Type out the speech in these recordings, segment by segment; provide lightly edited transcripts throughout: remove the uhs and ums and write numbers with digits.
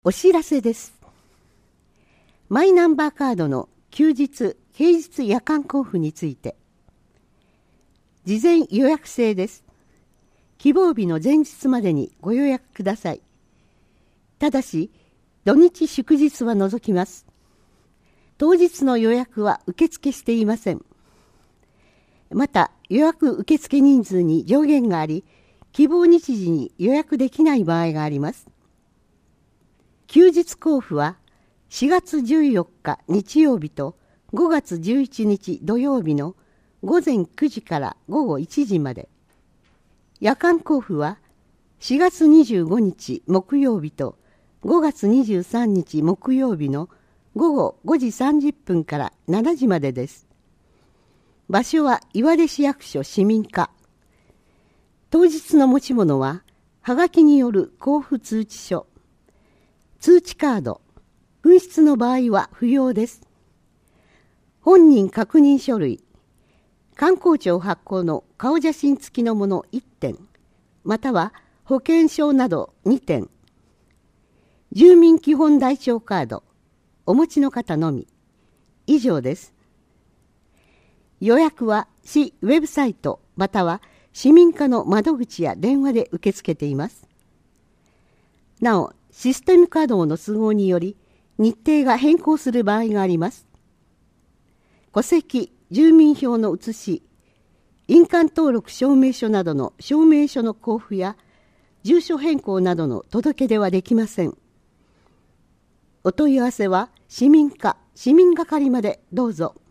お知らせです。マイナンバーカードの休日・平日夜間交付について。事前予約制です。希望日の前日までにご予約ください。ただし、土日祝日は除きます。当日の予約は受付していません。また、予約受付人数に上限があり、希望日時に予約できない場合があります。休日交付は4月14日日曜日と5月11日土曜日の午前9時から午後1時まで。夜間交付は4月25日木曜日と5月23日木曜日の午後5時30分から7時までです。場所は岩出市役所市民課。当日の持ち物ははがきによる交付通知書、通知カード、紛失の場合は不要です。本人確認書類、観光庁発行の顔写真付きのもの1点、または保険証など2点、住民基本台帳カード、お持ちの方のみ。以上です。予約は市ウェブサイトまたは市民課の窓口や電話で受け付けています。なお、システム稼働の都合により日程が変更する場合があります。戸籍、住民票の写し、印鑑登録証明書などの証明書の交付や住所変更などの届け出はできません。お問い合わせは市民課、市民係までどうぞ。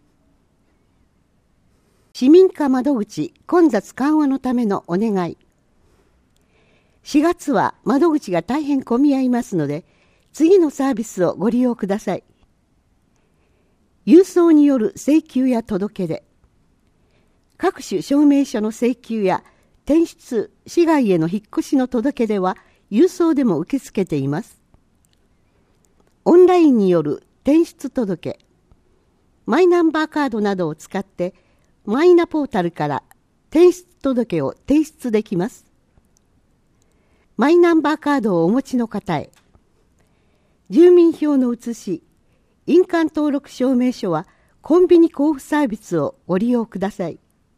市民課窓口混雑緩和のためのお願い。4月は窓口が大変混み合いますので、次のサービスをご利用ください。郵送による請求や届け出、各種証明書の請求や転出、市外への引っ越しの届け出は郵送でも受け付けています。オンラインによる転出届、マイナンバーカードなどを使ってマイナポータルから転出届を提出できます。マイナンバーカードをお持ちの方へ、住民票の写し、印鑑登録証明書はコンビニ交付サービスをご利用ください。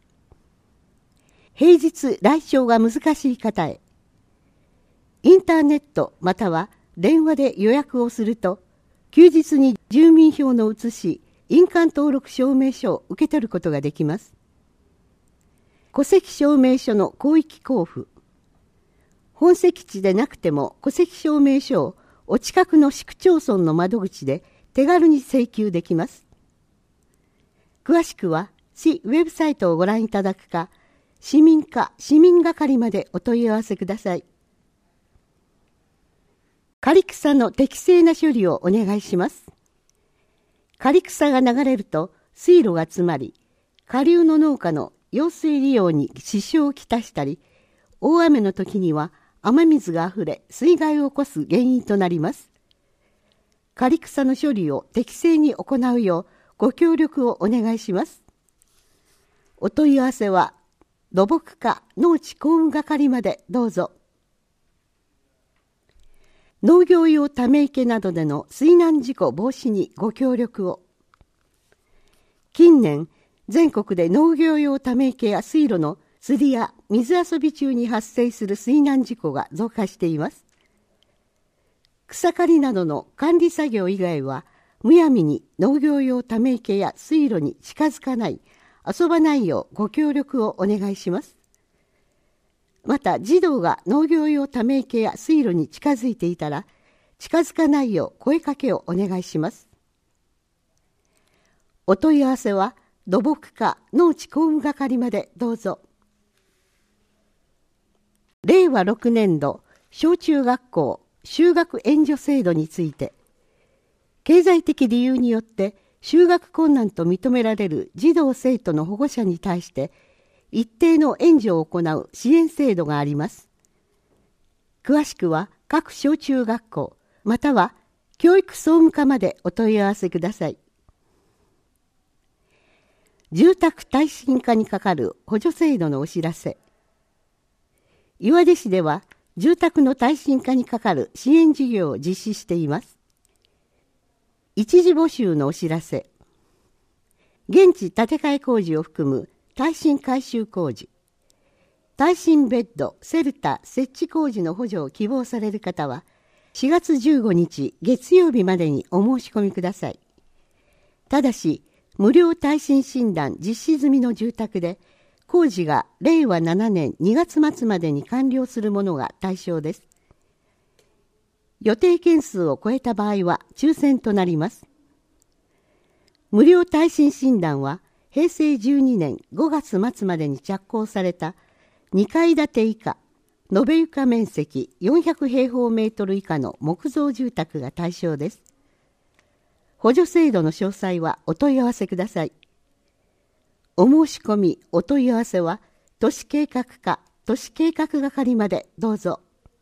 平日来庁が難しい方へ、インターネットまたは電話で予約をすると、休日に住民票の写し、印鑑登録証明書を受け取ることができます。戸籍証明書の広域交付、本籍地でなくても戸籍証明書をお近くの市区町村の窓口で手軽に請求できます。詳しくは市ウェブサイトをご覧いただくか、市民課市民係までお問い合わせください。刈草の適正な処理をお願いします。刈草が流れると水路が詰まり、下流の農家の用水利用に支障をきたしたり、大雨の時には雨水があふれ水害を起こす原因となります。刈草の処理を適正に行うようご協力をお願いします。お問い合わせは土木課農地工務係までどうぞ。農業用ため池などでの水難事故防止にご協力を。近年、全国で農業用ため池や水路の釣りや水遊び中に発生する水難事故が増加しています。草刈りなどの管理作業以外は、むやみに農業用ため池や水路に近づかない、遊ばないようご協力をお願いします。また、児童が農業用ため池や水路に近づいていたら、近づかないよう声かけをお願いします。お問い合わせは、土木課農地工務係までどうぞ。令和6年度小中学校就学援助制度について、経済的理由によって就学困難と認められる児童生徒の保護者に対して一定の援助を行う支援制度があります。詳しくは各小中学校または教育総務課までお問い合わせください。住宅耐震化に係る補助制度のお知らせ。岩出市では住宅の耐震化にかかる支援事業を実施しています。一時募集のお知らせ。現地建て替え工事を含む耐震改修工事、耐震ベッド、セルタ設置工事の補助を希望される方は、4月15日月曜日までにお申し込みください。ただし、無料耐震診断実施済みの住宅で、工事が令和7年2月末までに完了するものが対象です。予定件数を超えた場合は抽選となります。無料耐震診断は平成12年5月末までに着工された2階建て以下、延べ床面積400平方メートル以下の木造住宅が対象です。補助制度の詳細はお問い合わせください。お申し込み、お問い合わせは都市計画課、都市計画係までどうぞ。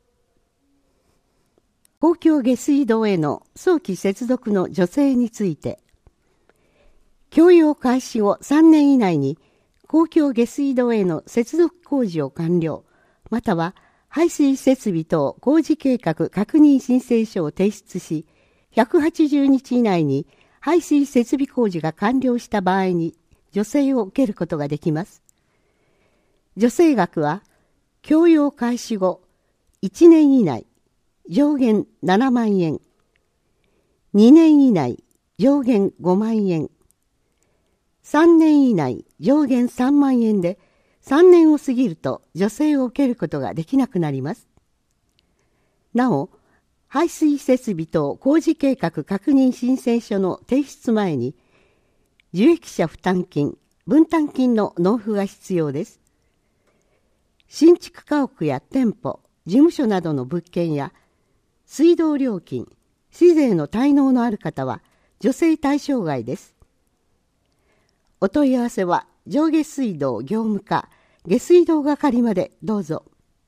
公共下水道への早期接続の助成について、供用開始後3年以内に公共下水道への接続工事を完了、または排水設備等工事計画確認申請書を提出し、180日以内に排水設備工事が完了した場合に助成を受けることができます。助成額は供用開始後1年以内上限7万円、2年以内上限5万円、3年以内上限3万円で、3年を過ぎると助成を受けることができなくなります。なお、排水設備等工事計画確認申請書の提出前に、受益者負担金、分担金の納付が必要です。新築家屋や店舗、事務所などの物件や、水道料金、市税の滞納のある方は助成対象外です。お問い合わせは上下水道業務課、下水道係までどうぞ。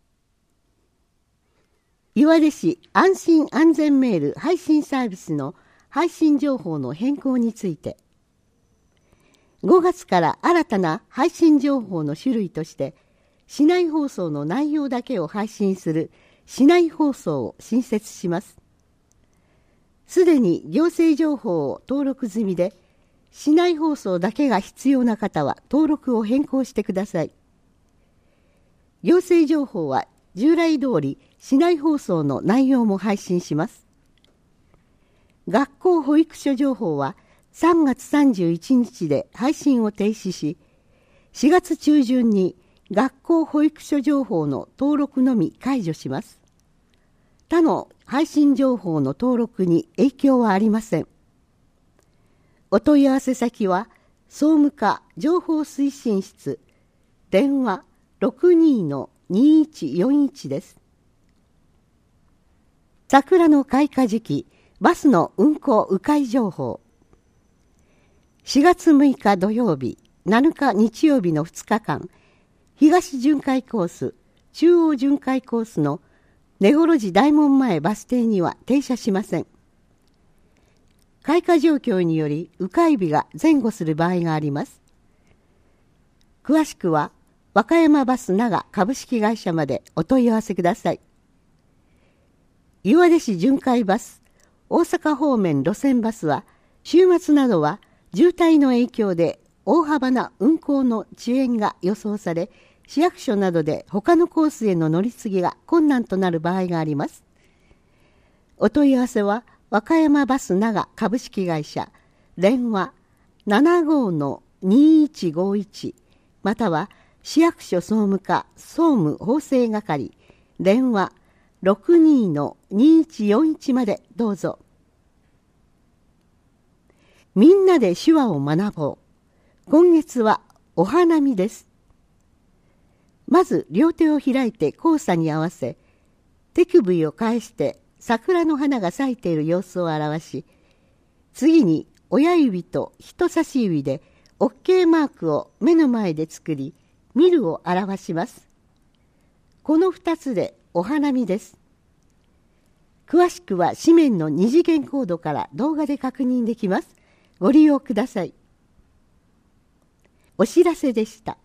岩出市安心安全メール配信サービスの配信情報の変更について、5月から新たな配信情報の種類として、市内放送の内容だけを配信する市内放送を新設します。すでに行政情報を登録済みで、市内放送だけが必要な方は登録を変更してください。行政情報は従来通り市内放送の内容も配信します。学校保育所情報は3月31日で配信を停止し、4月中旬に学校保育所情報の登録のみ解除します。他の配信情報の登録に影響はありません。お問い合わせ先は総務課情報推進室、電話 62-2141 です。桜の開花時期、バスの運行迂回情報。4月6日土曜日、7日日曜日の2日間、東巡回コース、中央巡回コースの根幌寺大門前バス停には停車しません。開花状況により迂回日が前後する場合があります。詳しくは和歌山バス長株式会社までお問い合わせください。岩出市巡回バス、大阪方面路線バスは週末などは渋滞の影響で大幅な運行の遅延が予想され、市役所などで他のコースへの乗り継ぎが困難となる場合があります。お問い合わせは和歌山バス長株式会社、電話 75-2151 または市役所総務課総務法制係、電話 62-2141 までどうぞ。みんなで手話を学ぼう。今月はお花見です。まず両手を開いて交差に合わせ、手首を返して桜の花が咲いている様子を表し、次に親指と人差し指で OK マークを目の前で作り、見るを表します。この2つでお花見です。詳しくは紙面の2次元コードから動画で確認できます。ご利用ください。お知らせでした。